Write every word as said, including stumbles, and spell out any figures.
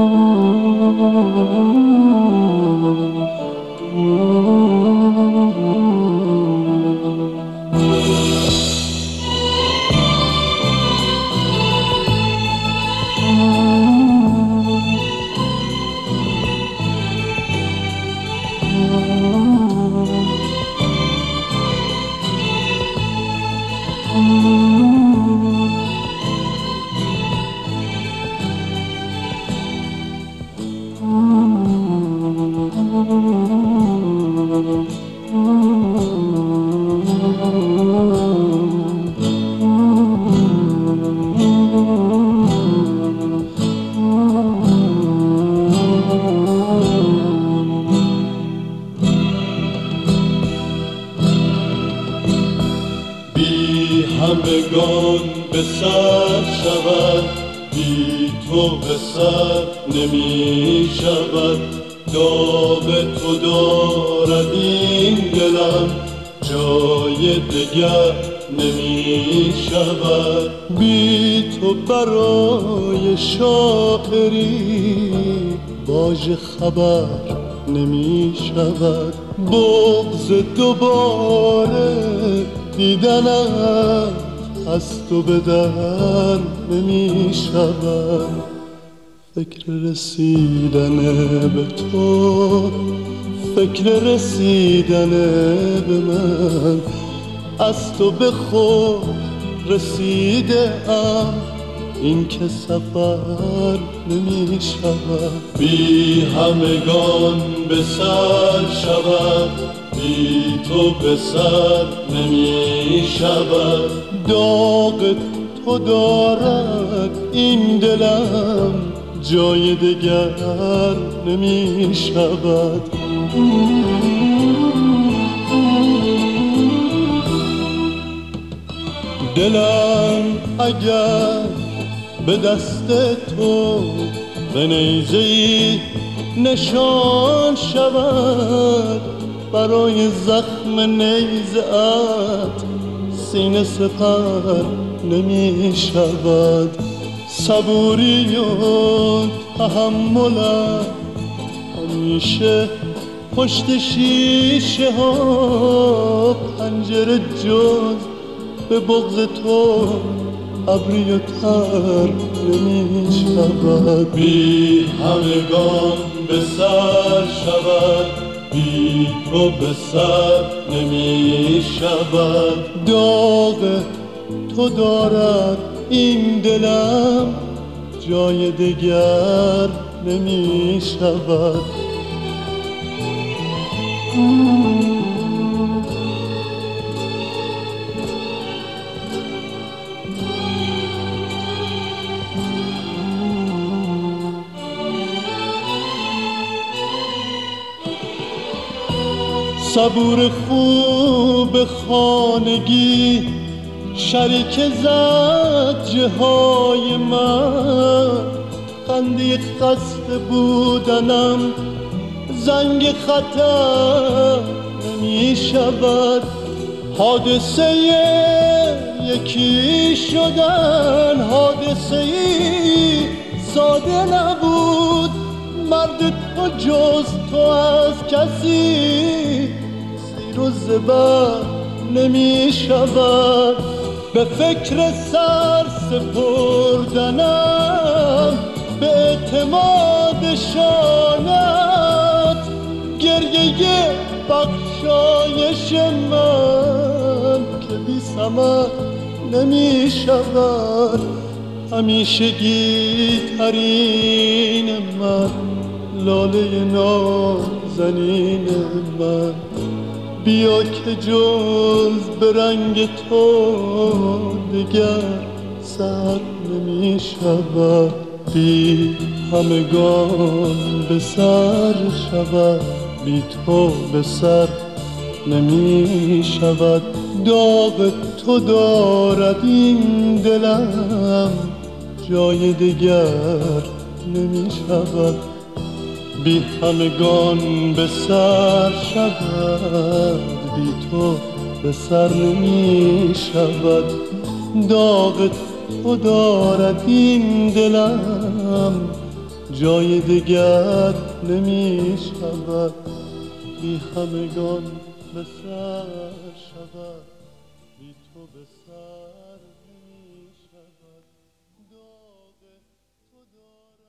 همگان به سر شود، بی تو به سر نمی شود. داغ تو دارد این دلم، جای دگر نمی شود. بی تو برای شاعری باژ خبر نمی شود. بغض دوباره دیدنم از تو به در نمی شود. فکر رسیدن به تو، فکر رسیدن به من، از تو به خود رسیده ام، این که سفر نمی شود. بی همگان به سر شود، بی تو به سر نمی شود. داغ تو دارد این دلم، جای دگر نمی شود. دلم اگر به دست تو به نیزه‌ای نشان شود، برای زخم نیزه‌ات سینه سپر نمی شود. صبوری و تحملم همیشه پشت شیشه ها، پنجره جز به بغض تو ابری و تر نمی شود. بی همگان به سر شود، بی تو به سر نمی شود. داغ تو دارد این دلم، جای دگر نمی شود. صبور خوب خانگی شریک زجه های من، خنده خسته بودنم زنگ خطر نمی شود. حادثه یکی شدن حادثه ساده نبود. مرد تو جز تو از کسی زیر و زبر نمی شود. به فکر سر سپردنم به اعتماد شانت، گریه بخشایش من که بی ثمر نمی شود. همیشگی ترین من، لاله نازنین من، بیا که جز به رنگ تو دگر سر نمی شود. بی همگان به سر شود، بی تو به سر نمی شود. داغ تو دارد این دلم، جای دگر نمی شود. بی همگان به سر شود، بی تو به سر نمی شود. داغ تو دارد این دلم، جای دگر نمی شود، بی همگان به سر شود، بی تو به سر نمی شود. داغ تو دارد